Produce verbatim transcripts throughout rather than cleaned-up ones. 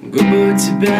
Губы у тебя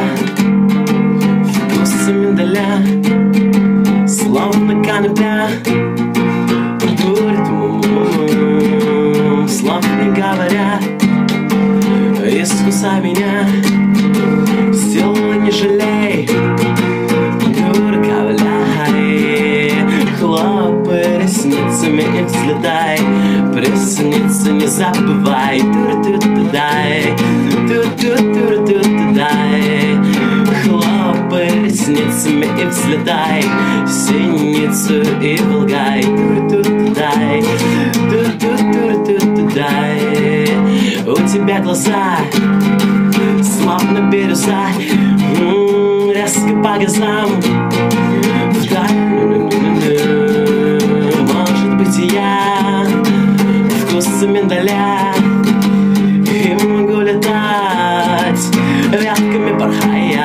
вкуса миндаля, словно канапе, дурит ум, слов не говоря. Искусай меня, силы не жалей, дурака валяй, хлопай ресницами и взлетай, присниться не забывай, тур-тур-тудай, тур-тур-тур-тур-тудай, хлопай ресницами и взлетай, синицу и волгай, тур-тур-тудай, тур-тур-тур-тур-тудай. У тебя глаза словно бирюза, м-м, резко по глазам вдаль. Может быть, и я вкуса миндаля и могу летать ветками порхая.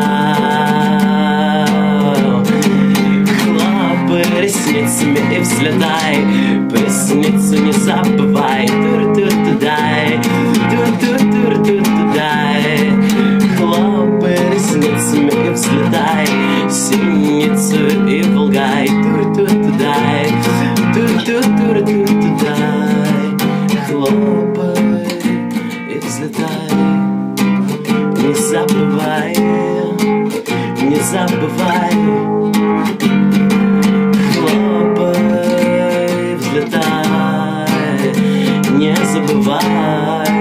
Хлопай ресницами и взлетай, присниться не забывай, тур-тур-тудай, тур-тур-тур-тур-тудай. Хлопай ресницами и взлетай, синицу и волгай, тур-тур-тудай, тур-тур-тур-тур-тудай. Хлопай и взлетай, не забывай, не забывай. Хлопай, взлетай, не забывай.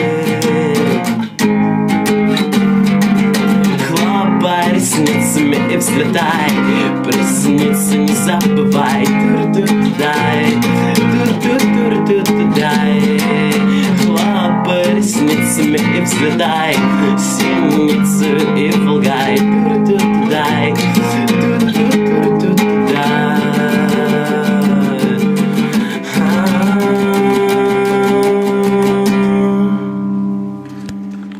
Хлопай ресницами и взлетай, присниться не забывай, тур-тур-тудай, тур-тур-тур-тур-тудай. Хлопай ресницами и взлетай, синицу и